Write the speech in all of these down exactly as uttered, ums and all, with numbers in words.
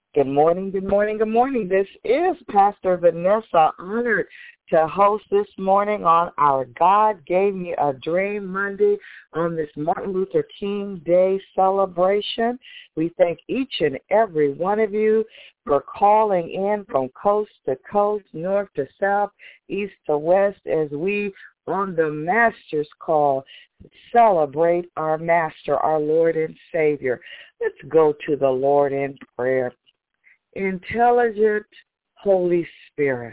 Good morning, good morning, good morning. This is Pastor Vanessa, honored to host this morning on our God Gave Me a Dream Monday on this Martin Luther King Day celebration. We thank each and every one of you for calling in from coast to coast, north to south, east to west, as we on the Master's Call celebrate our Master, our Lord and Savior. Let's go to the Lord in prayer. Intelligent Holy Spirit,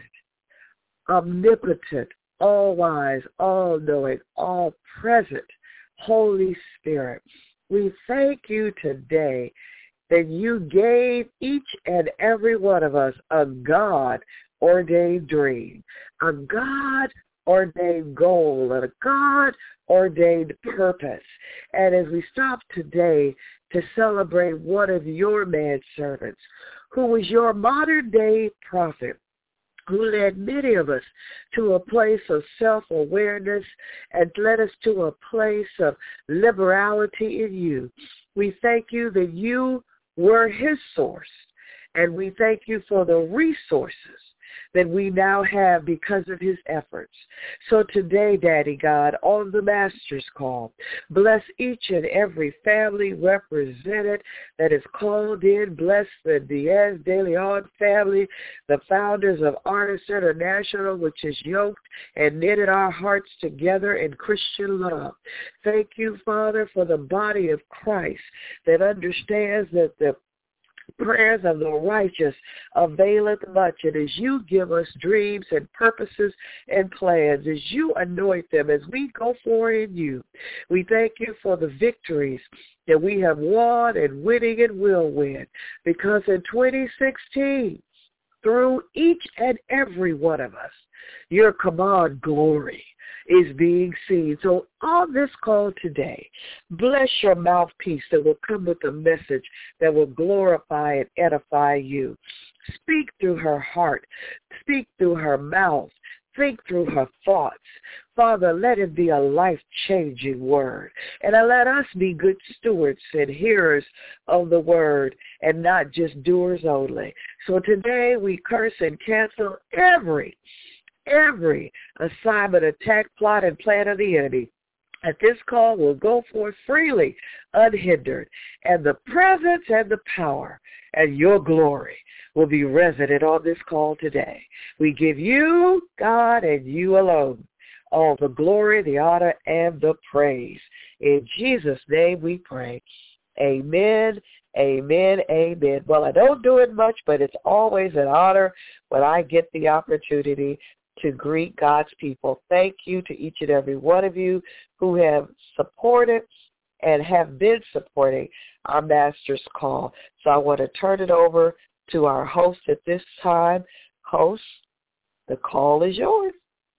omnipotent, all-wise, all-knowing, all-present Holy Spirit, we thank you today that you gave each and every one of us a God-ordained dream, a God-ordained goal, and a God-ordained purpose. And as we stop today to celebrate one of your manservants, who was your modern-day prophet, who led many of us to a place of self-awareness and led us to a place of liberality in you. We thank you that you were his source, and we thank you for the resources that we now have because of his efforts. So today, Daddy God, on the Master's Call, bless each and every family represented that is called in. Bless the Diaz de Leon family, the founders of Artists International, which has yoked and knitted our hearts together in Christian love. Thank you, Father, for the body of Christ that understands that the prayers of the righteous availeth much. And as you give us dreams and purposes and plans, as you anoint them, as we go forward in you, we thank you for the victories that we have won and winning and will win. Because in twenty sixteen, through each and every one of us, your command glory is being seen. So on this call today, bless your mouthpiece that will come with a message that will glorify and edify you. Speak through her heart. Speak through her mouth. Think through her thoughts. Father, let it be a life-changing word. And let us be good stewards and hearers of the word and not just doers only. So today we curse and cancel every Every assignment, attack, plot, and plan of the enemy at this call will go forth freely, unhindered, and the presence and the power and your glory will be resident on this call today. We give you, God, and you alone, all the glory, the honor, and the praise. In Jesus' name we pray. Amen. Amen, amen. Well, I don't do it much, but it's always an honor when I get the opportunity to greet God's people. Thank you to each and every one of you who have supported and have been supporting our Master's Call. So I want to turn it over to our host at this time. Host, the call is yours.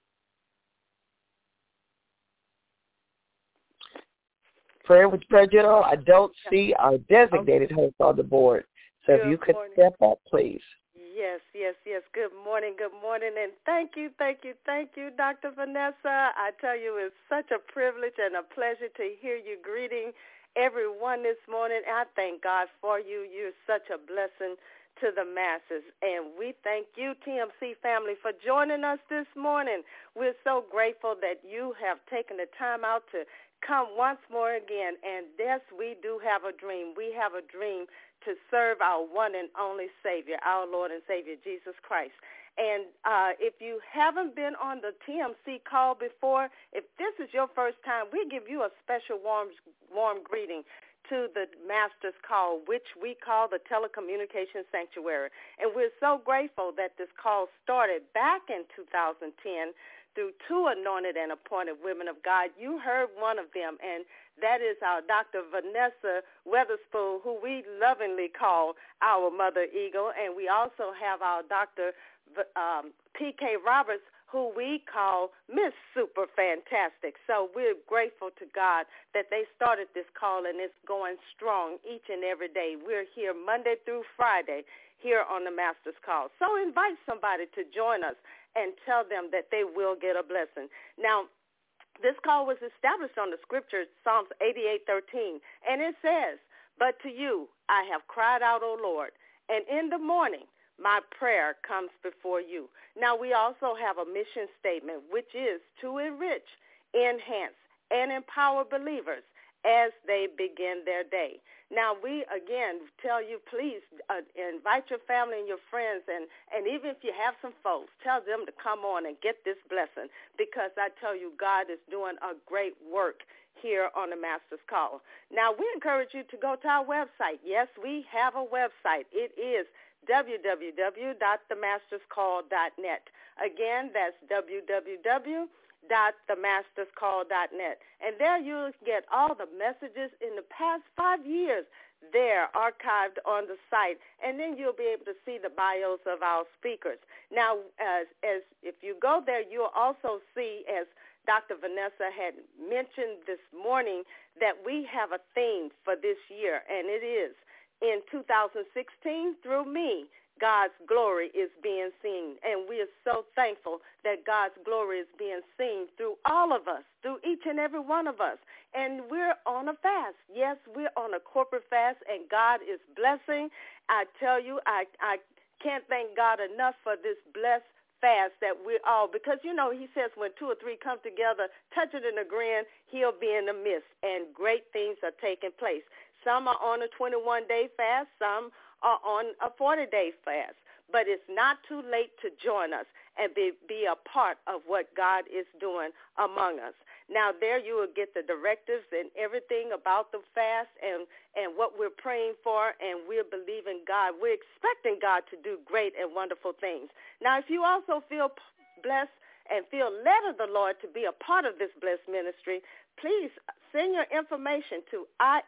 Prayer with Prejudice, I don't see our designated host on the board. So if you could step up, please. Yes, yes, yes. Good morning, good morning, and thank you, thank you, thank you, Doctor Vanessa. I tell you, it's such a privilege and a pleasure to hear you greeting everyone this morning. I thank God for you. You're such a blessing to the masses, and we thank you, T M C family, for joining us this morning. We're so grateful that you have taken the time out to come once more again, and yes, we do have a dream. We have a dream to serve our one and only Savior, our Lord and Savior, Jesus Christ. And uh, if you haven't been on the T M C call before, if this is your first time, we give you a special warm, warm greeting to the Master's Call, which we call the Telecommunications Sanctuary. And we're so grateful that this call started back in two thousand ten through two anointed and appointed women of God. You heard one of them, and that is our Doctor Vanessa Weatherspoon, who we lovingly call our Mother Eagle. And we also have our Doctor um, P K Roberts, who we call Miss Super Fantastic. So we're grateful to God that they started this call, and it's going strong each and every day. We're here Monday through Friday here on the Master's Call. So invite somebody to join us and tell them that they will get a blessing. Now, this call was established on the scripture, Psalms eighty-eight thirteen, and it says, "But to you I have cried out, O Lord, And in the morning, my prayer comes before you. Now, we also have a mission statement, which is to enrich, enhance, and empower believers as they begin their day. Now, we, again, tell you, please uh, invite your family and your friends, and, and even if you have some folks, tell them to come on and get this blessing, because I tell you, God is doing a great work here on the Master's Call. Now, we encourage you to go to our website. Yes, we have a website. It is w w w dot the masters call dot net. Again, that's w w w dot the masters call dot net. And there you'll get all the messages in the past five years there archived on the site. And then you'll be able to see the bios of our speakers. Now, as, as if you go there, you'll also see, as Doctor Vanessa had mentioned this morning, that we have a theme for this year, and it is, in two thousand sixteen, through me, God's glory is being seen. And we are so thankful that God's glory is being seen through all of us, through each and every one of us. And we're on a fast. Yes, we're on a corporate fast, and God is blessing. I tell you, I, I can't thank God enough for this blessed fast that we're all, because, you know, he says when two or three come together, touching and agreeing, he'll be in the midst, and great things are taking place. Some are on a twenty-one day fast. Some are on a forty day fast. But it's not too late to join us and be, be a part of what God is doing among us. Now, there you will get the directives and everything about the fast and, and what we're praying for, and we're believing God. We're expecting God to do great and wonderful things. Now, if you also feel blessed and feel led of the Lord to be a part of this blessed ministry, please send your information to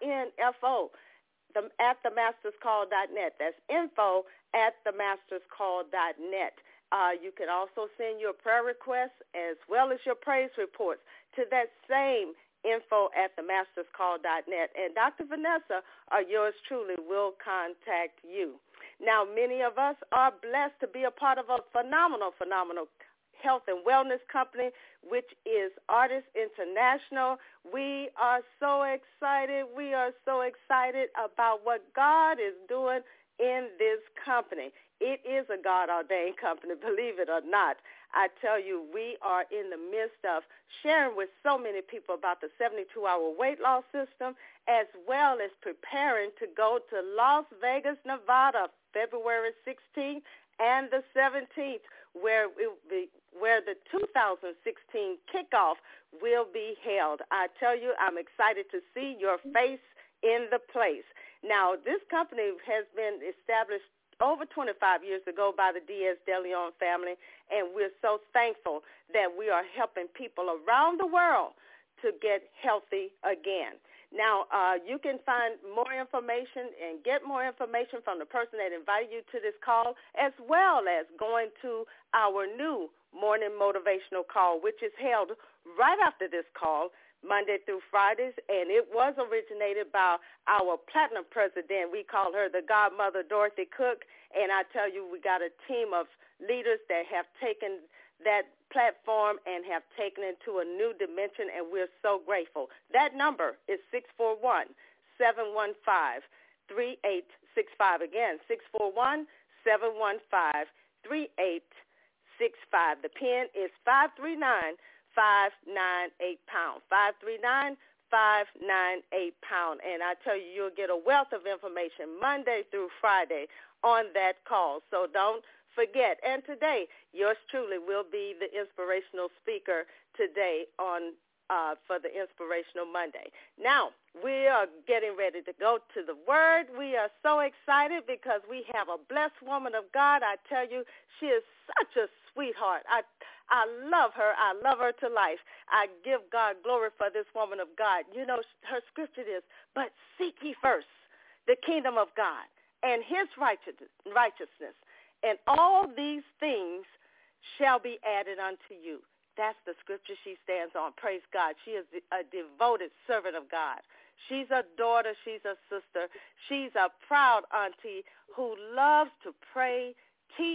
info the, at the masters call dot net. That's info at the masters call dot net. Uh, you can also send your prayer requests as well as your praise reports to that same info at the masters call dot net. And Doctor Vanessa, or yours truly, will contact you. Now, many of us are blessed to be a part of a phenomenal, phenomenal health and wellness company, which is Artist International. We are so excited. We are so excited about what God is doing in this company. It is a God-ordained company, believe it or not. I tell you, we are in the midst of sharing with so many people about the seventy-two hour weight loss system, as well as preparing to go to Las Vegas, Nevada, February sixteenth and the seventeenth, where it will be, where the two thousand sixteen kickoff will be held. I tell you, I'm excited to see your face in the place. Now, this company has been established over twenty-five years ago by the Diaz de Leon family, and we're so thankful that we are helping people around the world to get healthy again. Now, uh, you can find more information and get more information from the person that invited you to this call, as well as going to our new morning motivational call, which is held right after this call, Monday through Fridays, and it was originated by our platinum president. We call her the godmother, Dorothy Cook, and I tell you, we got a team of leaders that have taken that platform and have taken it to a new dimension, and we're so grateful. That number is six four one, seven one five, three eight six five. Again, six four one, seven one five, three eight six five. The PIN is five three nine, five nine eight pound, five three nine, five nine eight pound. And I tell you, you'll get a wealth of information Monday through Friday on that call, so don't forget. And today, yours truly will be the inspirational speaker today on uh, for the Inspirational Monday. Now, we are getting ready to go to the Word. We are so excited because we have a blessed woman of God. I tell you, she is such a sweetheart. I I love her. I love her to life. I give God glory for this woman of God. You know, her scripture is, but seek ye first the kingdom of God and his righteousness, and all these things shall be added unto you. That's the scripture she stands on. Praise God. She is a devoted servant of God. She's a daughter. She's a sister. She's a proud auntie who loves to pray, teach,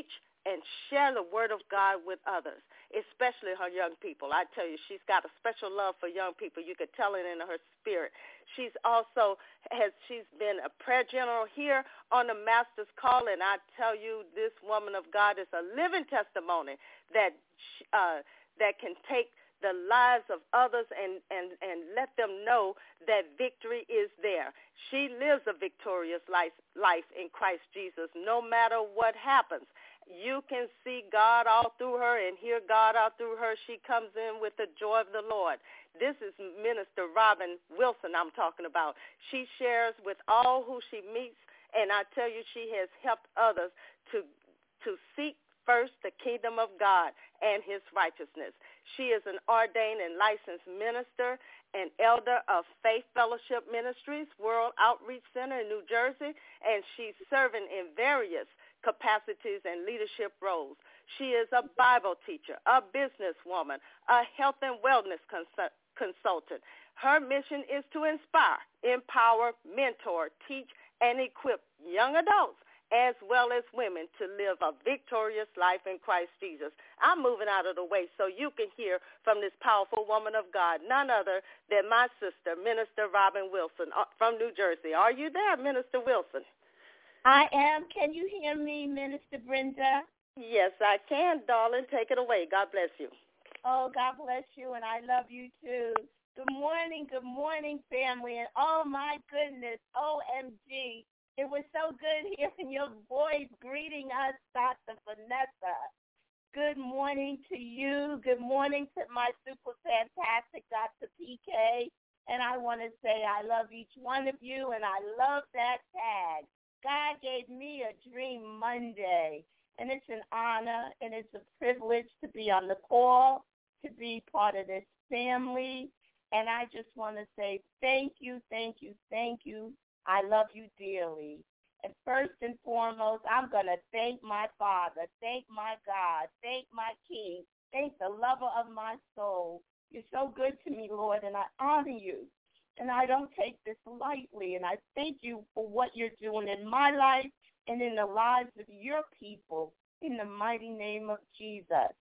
and share the word of God with others, especially her young people. I tell you, she's got a special love for young people. You could tell it in her spirit. She's also has she's been a prayer general here on the Master's Call, and I tell you, this woman of God is a living testimony that uh, that can take the lives of others and, and, and let them know that victory is there. She lives a victorious life, life in Christ Jesus no matter what happens. You can see God all through her and hear God all through her. She comes in with the joy of the Lord. This is Minister Robin Wilson I'm talking about. She shares with all who she meets, and I tell you, she has helped others to to seek first the kingdom of God and his righteousness. She is an ordained and licensed minister and elder of Faith Fellowship Ministries, World Outreach Center in New Jersey, and she's serving in various capacities and leadership roles. She is a Bible teacher, a businesswoman, a health and wellness consul- consultant. Her mission is to inspire, empower, mentor, teach, and equip young adults as well as women to live a victorious life in Christ Jesus. I'm moving out of the way so you can hear from this powerful woman of God, none other than my sister, Minister Robin Wilson from New Jersey. Are you there, Minister Wilson? I am. Can you hear me, Minister Brenda? Yes, I can, darling. Take it away. God bless you. Oh, God bless you, and I love you too. Good morning, good morning, family, and oh, my goodness, O M G. It was so good hearing your voice greeting us, Doctor Vanessa. Good morning to you. Good morning to my super fantastic Doctor P K. And I want to say I love each one of you, and I love that tag. God gave me a dream Monday, and it's an honor and it's a privilege to be on the call, to be part of this family. And I just want to say thank you, thank you, thank you. I love you dearly. And first and foremost, I'm going to thank my Father, thank my God, thank my King, thank the lover of my soul. You're so good to me, Lord, and I honor you. And I don't take this lightly, and I thank you for what you're doing in my life and in the lives of your people, in the mighty name of Jesus.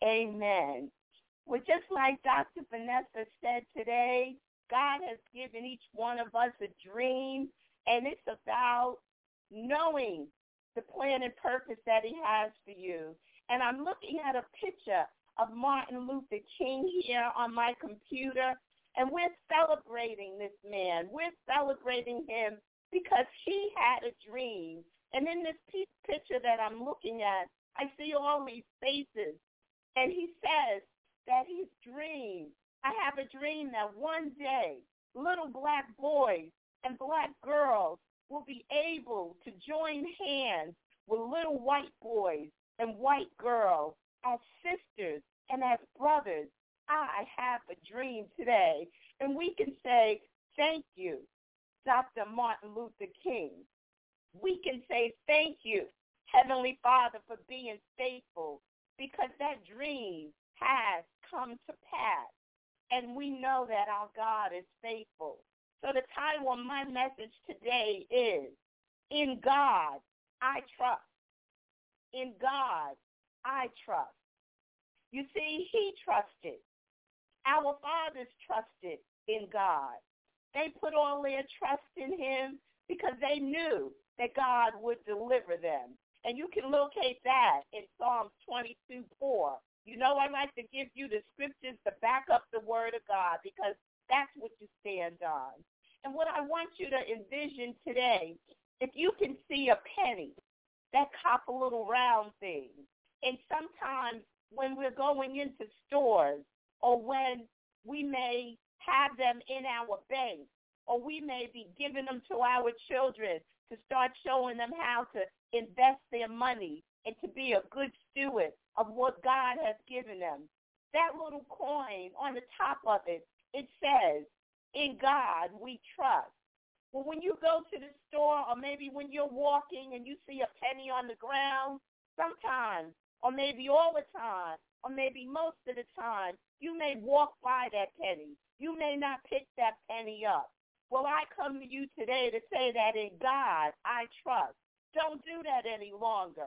Amen. Well, just like Doctor Vanessa said today, God has given each one of us a dream, and it's about knowing the plan and purpose that he has for you. And I'm looking at a picture of Martin Luther King here on my computer, and we're celebrating this man. We're celebrating him because he had a dream. And in this picture that I'm looking at, I see all these faces, and he says that his dream, I have a dream that one day little black boys and black girls will be able to join hands with little white boys and white girls as sisters and as brothers. I have a dream today. And we can say, thank you, Doctor Martin Luther King. We can say, thank you, Heavenly Father, for being faithful, because that dream has come to pass. And we know that our God is faithful. So the title of my message today is, In God I Trust. In God I trust. You see, he trusted. Our fathers trusted in God. They put all their trust in him because they knew that God would deliver them. And you can locate that in Psalms twenty-two four. You know, I like to give you the scriptures to back up the word of God because that's what you stand on. And what I want you to envision today, if you can see a penny, that copper little round thing, and sometimes when we're going into stores or when we may have them in our bank or we may be giving them to our children to start showing them how to invest their money and to be a good steward of what God has given them. That little coin on the top of it, it says, in God we trust. Well, when you go to the store or maybe when you're walking and you see a penny on the ground, sometimes, or maybe all the time, or maybe most of the time, you may walk by that penny. You may not pick that penny up. Well, I come to you today to say that in God I trust. Don't do that any longer.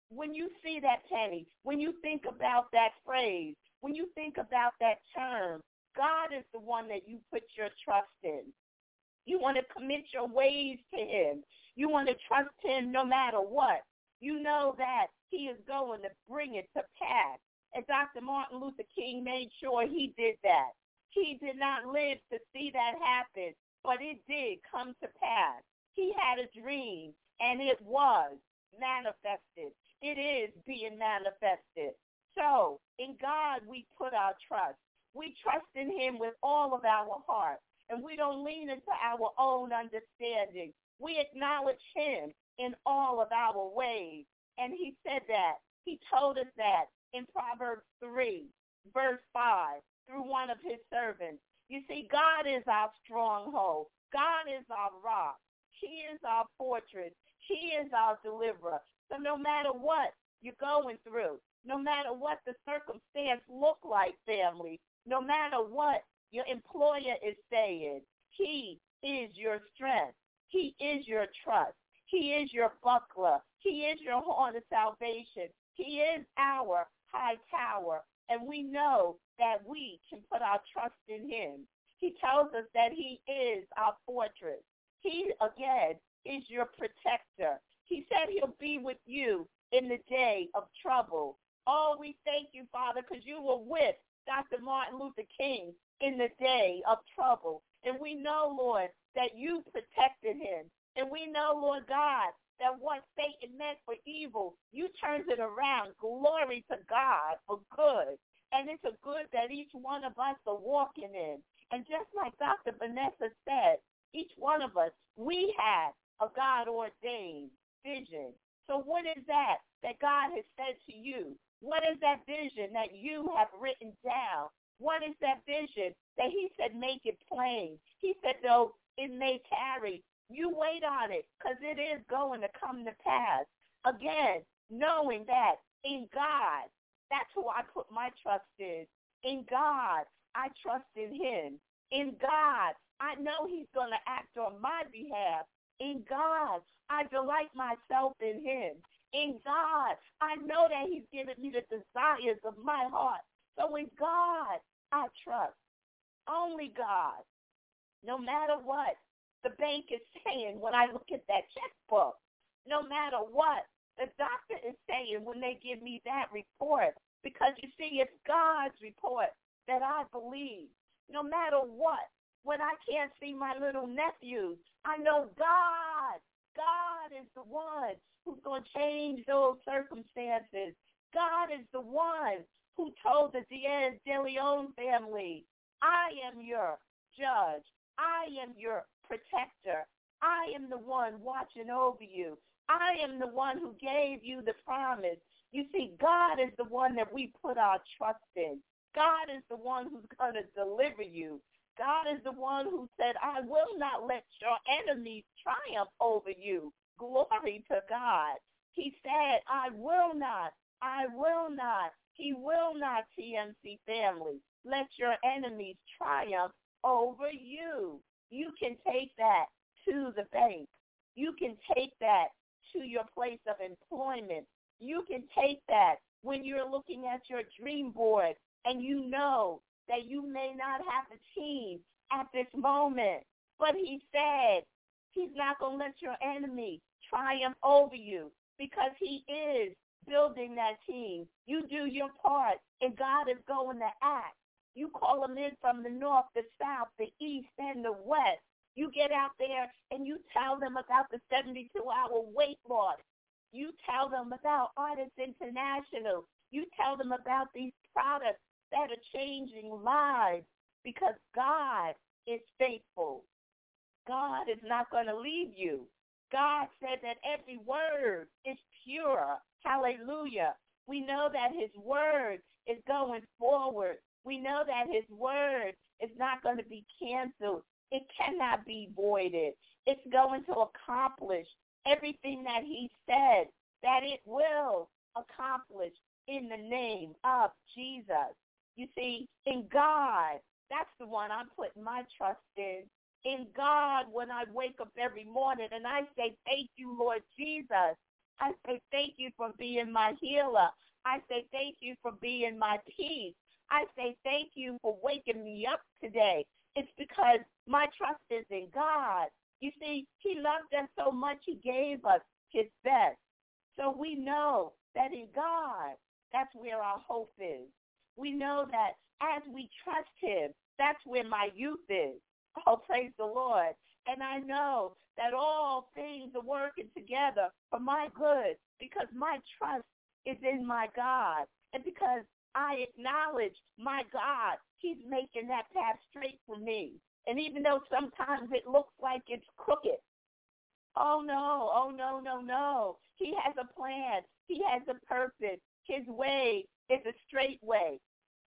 when you see that penny, when you think about that phrase, when you think about that term, God is the one that you put your trust in. You want to commit your ways to him. You want to trust him no matter what. You know that he is going to bring it to pass. And Doctor Martin Luther King made sure he did that. He did not live to see that happen, but it did come to pass. He had a dream, and it was manifested. It is being manifested. So in God we put our trust. We trust in him with all of our heart, and we don't lean into our own understanding. We acknowledge him in all of our ways. And he said that. He told us that in Proverbs three, verse five, through one of his servants. You see, God is our stronghold. God is our rock. He is our fortress. He is our deliverer. So no matter what you're going through, no matter what the circumstance look like, family, no matter what your employer is saying, he is your strength. He is your trust. He is your buckler. He is your horn of salvation. He is our high tower, and we know that we can put our trust in him. He tells us that he is our fortress. He, again, is your protector. He said he'll be with you in the day of trouble. Oh, we thank you, Father, because you were with Doctor Martin Luther King in the day of trouble. And we know, Lord, that you protected him. And we know, Lord God, that what Satan meant for evil, you turned it around. Glory to God for good. And it's a good that each one of us are walking in. And just like Doctor Vanessa said, each one of us, we have a God-ordained vision. So what is that that God has said to you? What is that vision that you have written down? What is that vision that he said make it plain? He said, though it may tarry, you wait on it because it is going to come to pass. Again, knowing that in God, that's who I put my trust in. In God, I trust in him. In God, I know he's going to act on my behalf. In God, I delight myself in him. In God, I know that he's given me the desires of my heart. So in God, I trust. Only God. No matter what the bank is saying when I look at that checkbook, no matter what the doctor is saying when they give me that report, because you see, it's God's report that I believe. No matter what, when I can't see my little nephews, I know God. God is the one who's going to change those circumstances. God is the one who told the Diaz de Leon family, I am your judge. I am your protector. I am the one watching over you. I am the one who gave you the promise. You see, God is the one that we put our trust in. God is the one who's going to deliver you. God is the one who said, I will not let your enemies triumph over you. Glory to God. He said, I will not. I will not. He will not, T M C family, let your enemies triumph over you. You can take that to the bank. You can take that to your place of employment. You can take that when you're looking at your dream board and you know that you may not have a team at this moment. But he said he's not going to let your enemy triumph over you because he is building that team. You do your part, and God is going to act. You call them in from the north, the south, the east, and the west. You get out there and you tell them about the seventy-two hour weight loss. You tell them about Artists International. You tell them about these products that are changing lives because God is faithful. God is not going to leave you. God said that every word is pure. Hallelujah. We know that his word is going forward. We know that his word is not going to be canceled. It cannot be voided. It's going to accomplish everything that he said that it will accomplish in the name of Jesus. You see, in God, that's the one I'm putting my trust in. In God, when I wake up every morning and I say, thank you, Lord Jesus, I say thank you for being my healer. I say thank you for being my peace. I say thank you for waking me up today. It's because my trust is in God. You see, he loved us so much, he gave us his best. So we know that in God, that's where our hope is. We know that as we trust him, that's where my youth is. Oh, praise the Lord. And I know that all things are working together for my good because my trust is in my God. And because I acknowledge my God, he's making that path straight for me. And even though sometimes it looks like it's crooked, oh, no, oh, no, no, no. He has a plan. He has a purpose. His way is a straight way.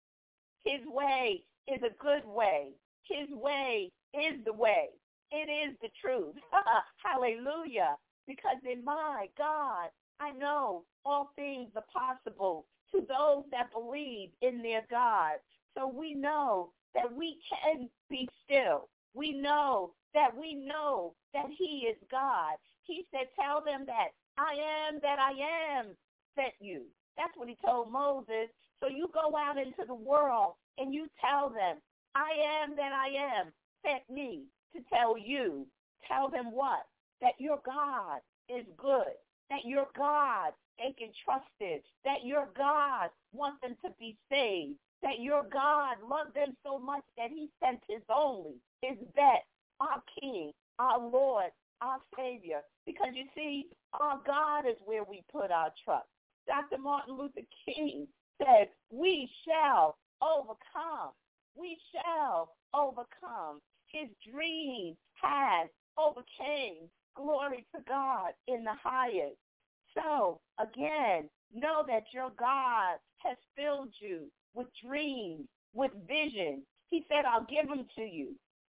His way is a good way. His way is the way. It is the truth. Hallelujah. Because in my God, I know all things are possible to those that believe in their God. So we know that we can be still. We know that we know that he is God. He said, tell them that I am that I am sent you. That's what he told Moses. So you go out into the world and you tell them, I am that I am sent me to tell you. Tell them what? That your God is good. That your God, they can trust it. That your God wants them to be saved. That your God loved them so much that he sent his only, his best, our King, our Lord, our Savior. Because you see, our God is where we put our trust. Doctor Martin Luther King said, we shall overcome. We shall overcome. His dream has overcame. Glory to God in the highest. So, again, know that your God has filled you with dreams, with visions. He said, I'll give them to you.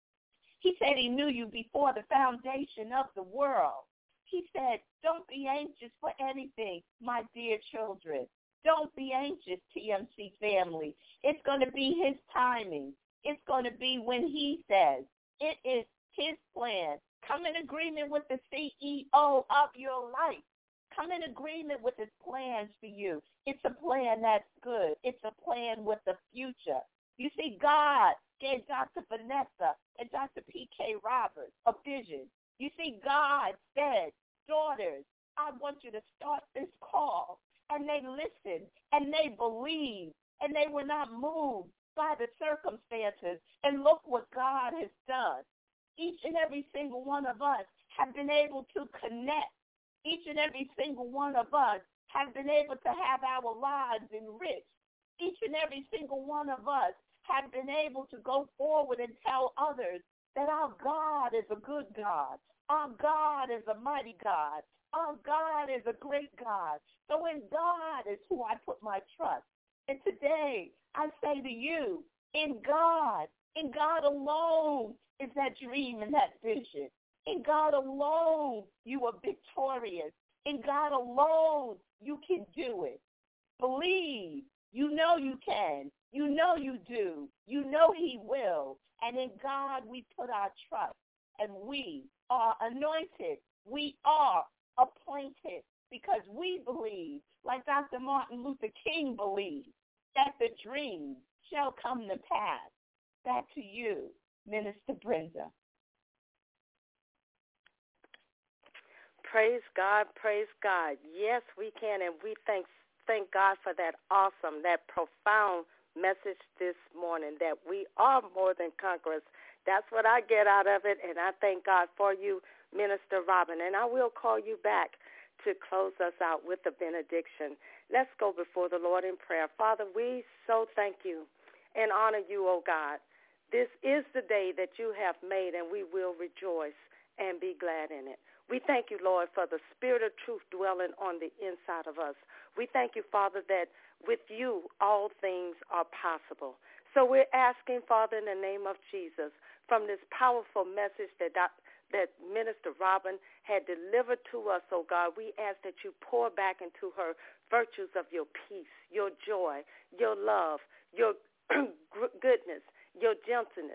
He said he knew you before the foundation of the world. He said, don't be anxious for anything, my dear children. Don't be anxious, T M C family. It's going to be his timing. It's going to be when he says. It is his plan. Come in agreement with the C E O of your life. Come in agreement with his plans for you. It's a plan that's good. It's a plan with the future. You see, God gave Doctor Vanessa and Doctor P K Roberts a vision. You see, God said, daughters, I want you to start this call. And they listened, and they believed, and they were not moved by the circumstances. And look what God has done. Each and every single one of us have been able to connect. Each and every single one of us have been able to have our lives enriched. Each and every single one of us have been able to go forward and tell others that our God is a good God. Our God is a mighty God. Our God is a great God. So in God is who I put my trust. And today I say to you, in God, in God alone is that dream and that vision. In God alone you are victorious. In God alone you can do it. Believe. You know you can. You know you do. You know he will. And in God we put our trust. And we are anointed. We are appointed because we believe, like Doctor Martin Luther King believed, that the dream shall come to pass. Back to you, Minister Brenda. Praise God, praise God. Yes, we can, and we thank thank God for that awesome, that profound message this morning, that we are more than conquerors. That's what I get out of it, and I thank God for you, Minister Robin. And I will call you back to close us out with the benediction. Let's go before the Lord in prayer. Father, we so thank you and honor you, O God. This is the day that you have made, and we will rejoice and be glad in it. We thank you, Lord, for the spirit of truth dwelling on the inside of us. We thank you, Father, that with you all things are possible. So we're asking, Father, in the name of Jesus, from this powerful message that that Minister Robin had delivered to us, oh God, we ask that you pour back into her virtues of your peace, your joy, your love, your goodness, your gentleness.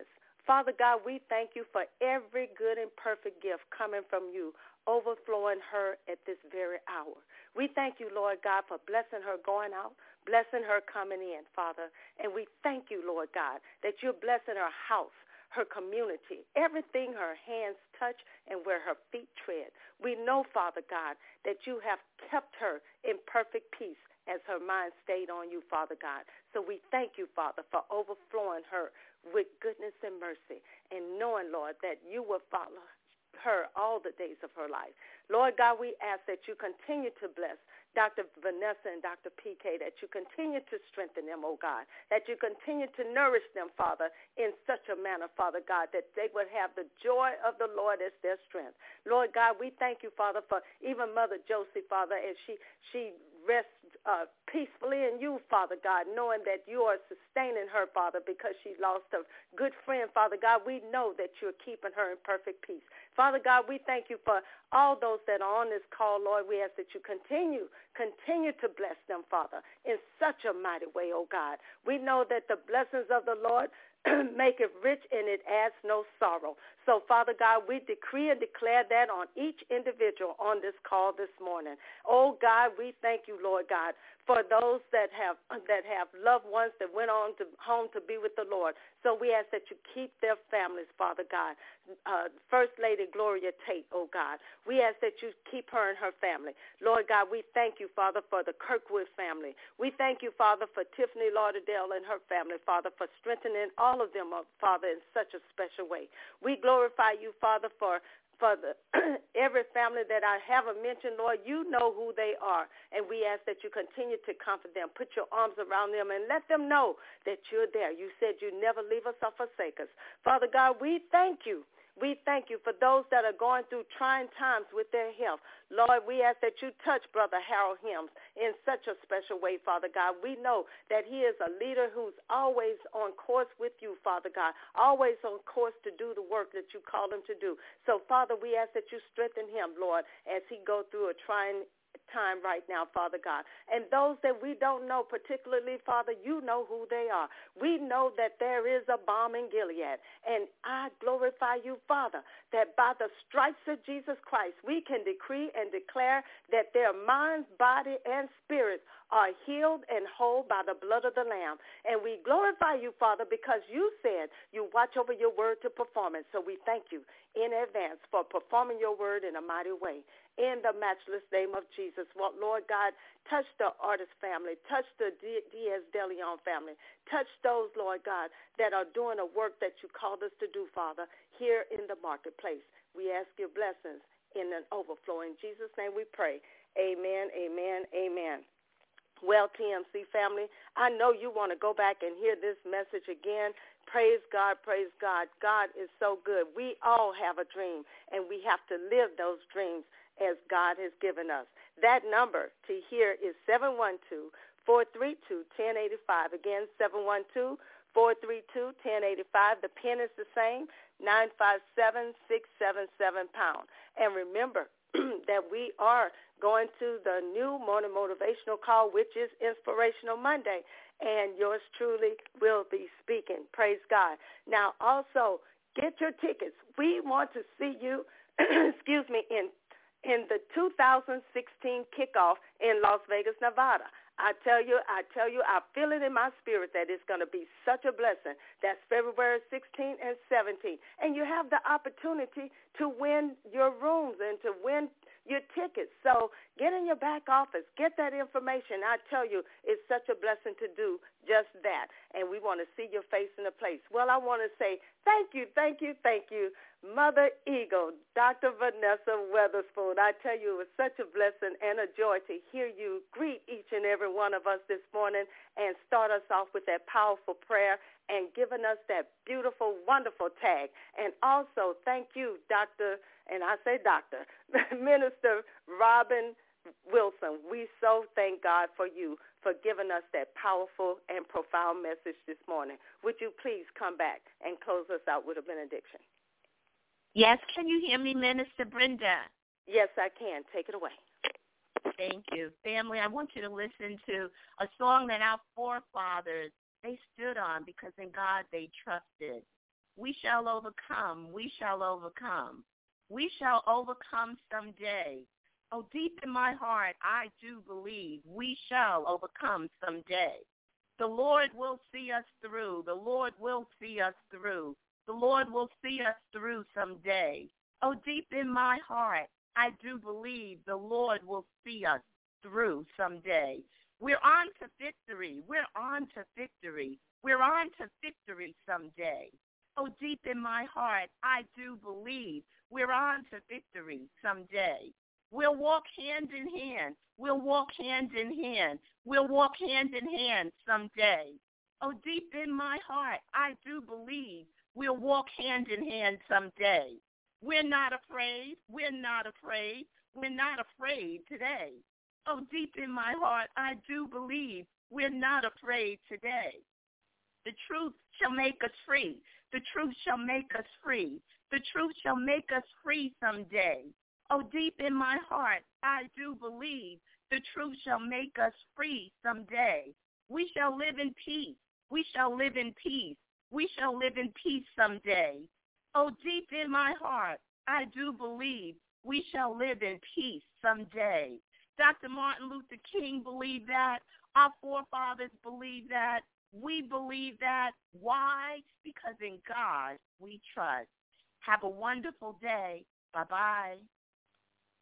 Father God, we thank you for every good and perfect gift coming from you, overflowing her at this very hour. We thank you, Lord God, for blessing her going out, blessing her coming in, Father. And we thank you, Lord God, that you're blessing her house, her community, everything her hands touch and where her feet tread. We know, Father God, that you have kept her in perfect peace as her mind stayed on you, Father God. So we thank you, Father, for overflowing her with goodness and mercy and knowing, Lord, that you will follow her all the days of her life. Lord God, we ask that you continue to bless Doctor Vanessa and Doctor P K, that you continue to strengthen them, oh God, that you continue to nourish them, Father, in such a manner, Father God, that they would have the joy of the Lord as their strength. Lord God, we thank you, Father, for even Mother Josie, Father, as she, she rests uh, peacefully in you, Father God, knowing that you are sustaining her, Father, because she lost a good friend, Father God. We know that you're keeping her in perfect peace. Father God, we thank you for all those that are on this call, Lord. We ask that you continue, continue to bless them, Father, in such a mighty way, oh God. We know that the blessings of the Lord make it rich and it adds no sorrow. So, Father God, we decree and declare that on each individual on this call this morning. Oh, God, we thank you, Lord God, for those that have that have loved ones that went on to home to be with the Lord. So we ask that you keep their families, Father God. Uh, First Lady Gloria Tate, oh God, we ask that you keep her and her family. Lord God, we thank you, Father, for the Kirkwood family. We thank you, Father, for Tiffany Lauderdale and her family, Father, for strengthening all of them, Father, in such a special way. We glorify you, Father, for for the, every family that I haven't mentioned, Lord. You know who they are, and we ask that you continue to comfort them. Put your arms around them and let them know that you're there. You said you never leave us or forsake us. Father God, we thank you. We thank you for those that are going through trying times with their health. Lord, we ask that you touch Brother Harold Hims in such a special way, Father God. We know that he is a leader who's always on course with you, Father God, always on course to do the work that you called him to do. So, Father, we ask that you strengthen him, Lord, as he go through a trying time right now, Father God. And those that we don't know, particularly, Father, you know who they are. We know that there is a balm in Gilead. And I glorify you, Father, that by the stripes of Jesus Christ, we can decree and declare that their minds, body, and spirits are healed and whole by the blood of the Lamb. And we glorify you, Father, because you said you watch over your word to perform it. So we thank you in advance for performing your word in a mighty way. In the matchless name of Jesus, well, Lord God, touch the artist family, touch the Diaz De Leon family, touch those, Lord God, that are doing a work that you called us to do, Father, here in the marketplace. We ask your blessings in an overflow. In Jesus' name we pray. Amen, amen, amen. Well, T M C family, I know you want to go back and hear this message again. Praise God, praise God. God is so good. We all have a dream, and we have to live those dreams as God has given us. That number to hear is seven one two, four three two, one zero eight five. Again, seven one two, four three two, one zero eight five. The pin is the same, nine five seven, six seven seven pound. And remember that we are going to the new morning motivational call, which is Inspirational Monday, and yours truly will be speaking. Praise God. Now, also, get your tickets. We want to see you, excuse me, in in the two thousand sixteen kickoff in Las Vegas, Nevada. I tell you, I tell you, I feel it in my spirit that it's going to be such a blessing. That's February sixteenth and seventeenth. And you have the opportunity to win your rooms and to win your tickets. So get in your back office. Get that information. I tell you, it's such a blessing to do just that. And we want to see your face in the place. Well, I want to say thank you, thank you, thank you, Mother Eagle, Doctor Vanessa Weatherspoon. I tell you, it was such a blessing and a joy to hear you greet each and every one of us this morning and start us off with that powerful prayer and giving us that beautiful, wonderful tag. And also, thank you, Doctor, and I say Doctor, Minister Robin Wilson. We so thank God for you for giving us that powerful and profound message this morning. Would you please come back and close us out with a benediction? Yes, can you hear me, Minister Brenda? Yes, I can. Take it away. Thank you. Family, I want you to listen to a song that our forefathers, they stood on because in God they trusted. We shall overcome. We shall overcome. We shall overcome someday. Oh, deep in my heart, I do believe we shall overcome someday. The Lord will see us through. The Lord will see us through. The Lord will see us through someday. Oh, deep in my heart, I do believe the Lord will see us through someday. We're on to victory. We're on to victory. We're on to victory someday. Oh, deep in my heart, I do believe we're on to victory someday. We'll walk hand in hand. We'll walk hand in hand. We'll walk hand in hand someday. Oh, deep in my heart, I do believe we'll walk hand in hand someday. We're not afraid. We're not afraid. We're not afraid today. Oh, deep in my heart, I do believe we're not afraid today. The truth shall make us free. The truth shall make us free. The truth shall make us free someday. Oh, deep in my heart, I do believe the truth shall make us free someday. We shall live in peace. We shall live in peace. We shall live in peace someday. Oh, deep in my heart, I do believe we shall live in peace someday. Doctor Martin Luther King believed that. Our forefathers believed that. We believe that. Why? Because in God we trust. Have a wonderful day. Bye-bye.